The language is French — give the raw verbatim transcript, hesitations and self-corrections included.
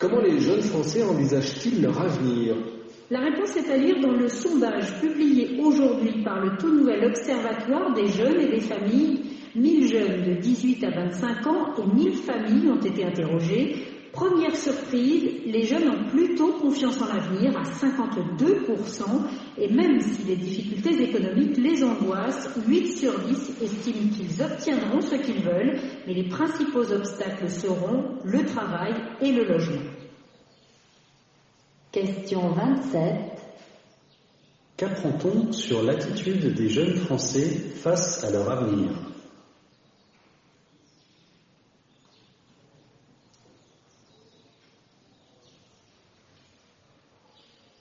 Comment les jeunes Français envisagent-ils leur avenir? La réponse est à lire dans le sondage publié aujourd'hui par le tout nouvel Observatoire des jeunes et des familles. mille jeunes de dix-huit à vingt-cinq ans et mille familles ont été interrogées. Première surprise, les jeunes ont plutôt confiance en l'avenir à cinquante-deux pour cent et même si les difficultés économiques les angoissent, huit sur dix estiment qu'ils obtiendront ce qu'ils veulent, mais les principaux obstacles seront le travail et le logement. Question vingt-sept. Qu'apprend-on sur l'attitude des jeunes Français face à leur avenir?